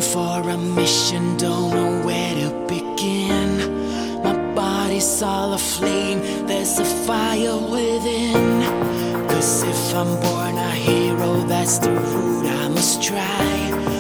for a mission, don't know where to begin. My body's all aflame, there's a fire within. 'Cause if I'm born a hero, that's the route I must try.